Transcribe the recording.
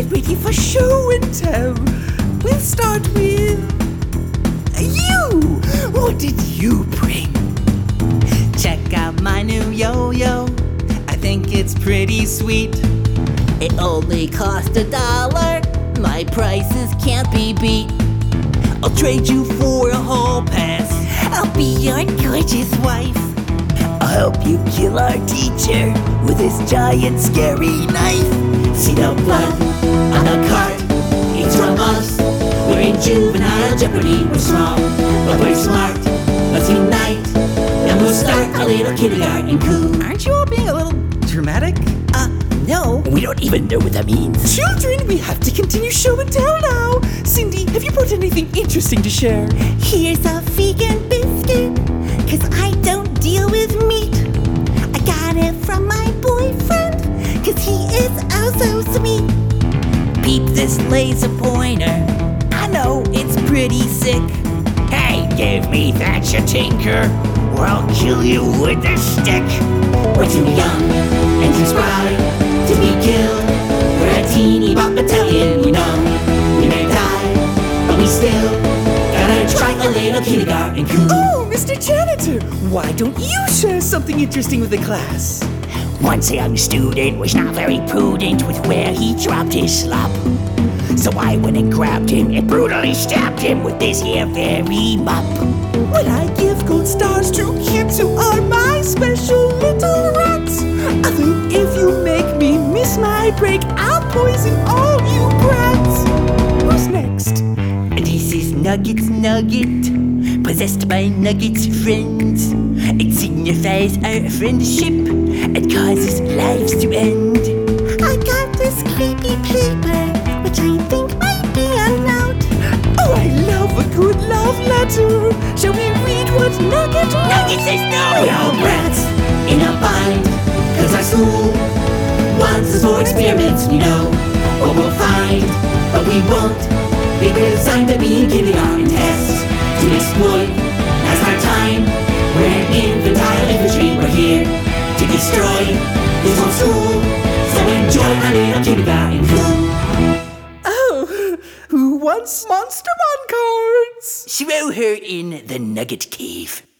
get ready for show and tell. We'll start with you. What did you bring? Check out my new yo-yo. I think it's pretty sweet. It only cost $1. My prices can't be beat. I'll trade you for a hall pass. I'll be your gorgeous wife. I'll help you kill our teacher with this giant scary knife. See the blood on the cart? It's from us. We're in juvenile jeopardy. We're small, but we're smart. Let's unite, and we'll start a little kindergarten coup. Aren't you all being a little dramatic? No. We don't even know what that means. Children, we have to continue show and tell now. Cindy, have you brought anything interesting to share? Here's a vegan biscuit, 'cause I don't deal with meat. I got it from my boyfriend, 'cause he is oh so sweet. Peep this laser pointer. I know it's pretty sick. Hey, give me that, you tinker, or I'll kill you with this stick. We're too young and too spry to be killed. We're a teeny bop battalion, you know. We may die, but we still gotta try a little kindergarten coup. Oh, Mr. Janitor, why don't you share something interesting with the class? Once a young student was not very prudent with where he dropped his slop. So I went and grabbed him and brutally stabbed him with this here very mop. When I give gold stars to kids who are my special little rats, although if you make me miss my break, I'll poison all you brats. Who's next? This is Nuggets Nugget, possessed by Nuggets friends. It signifies our friendship and causes lives to end. I got this creepy paper, which I think might be a note. Oh, I love a good love letter. Shall we read what Nugget wrote? Nugget says no! We're all brats in a bind, 'cause our school wants us for experiments, we know what we'll find, but we won't. They were designed to be in kindergarten tests to exploit. Now's our time. We're an infantile infantry. We're here to destroy this whole school. So enjoy our little kindergarten coup. Oh, who wants Monster Mon cards? Throw her in the Nugget Cave.